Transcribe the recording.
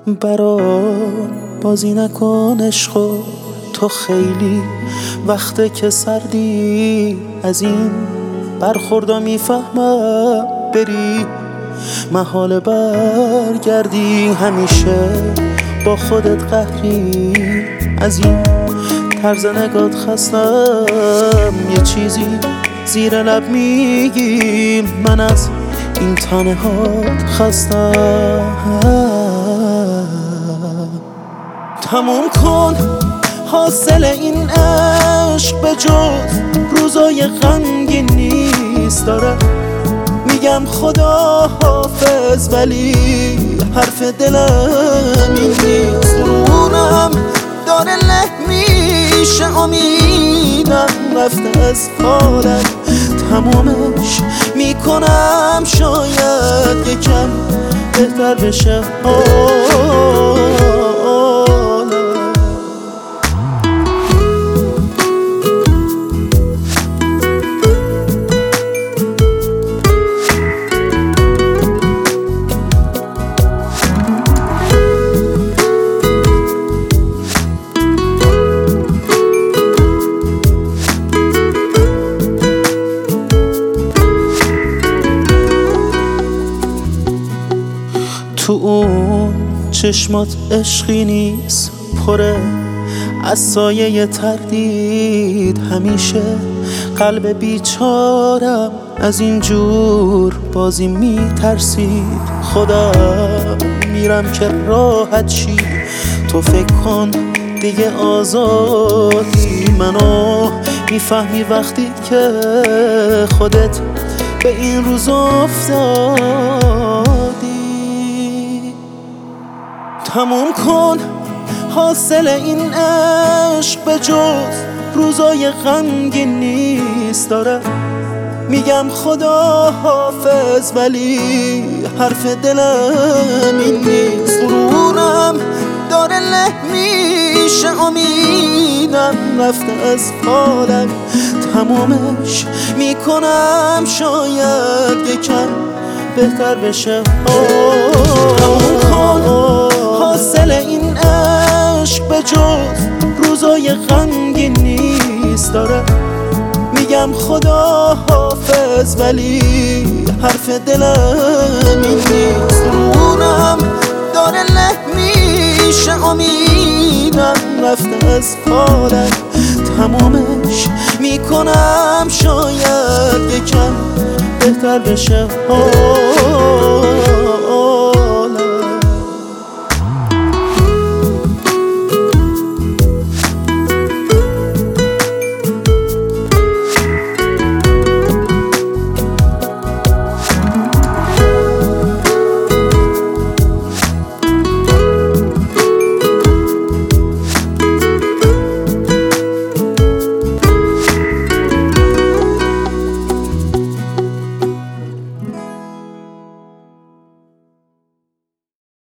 برام بازی نکن عشقو، تو خیلی وقته که سردی. از این برخوردا میفهمم بری محال برگردی. همیشه با خودت قهری، از این طرز نگات خستم. یه چیزی زیر لب میگی، من از این تنهات خستم. تموم کن حاصل این عشق، به جز روزای غمگین نیست. داره میگم خدا حافظ، ولی حرف دلم این نیست. قرونم داره له میشه، امیدم رفته از حالم. تمومش میکنم شاید یکم بهتر بشه حالم. تو اون چشمات عشقی نیست، پره از سایه تردید. همیشه قلب بیچارم از اینجور بازی میترسید. خدا میرم که راحت شی، تو فکر کن دیگه آزادی. منو میفهمی وقتی که خودت به این روز افتادی. تموم کن حاصل این عشق، به جز روزای غمگین نیست. داره میگم خدا حافظ، ولی حرف دلم این نیست. غرورم داره له میشه، امیدم رفته از حالم. تمومش میکنم شاید یکم بهتر بشه تموم کن حاصل این عشق، به جز روزای غمگین نیست. داره میگم خدا حافظ، ولی حرف دلم این نیست. قرونم داره له میشه، امیدم رفته از حالم. تمومش میکنم شاید یکم بهتر بشه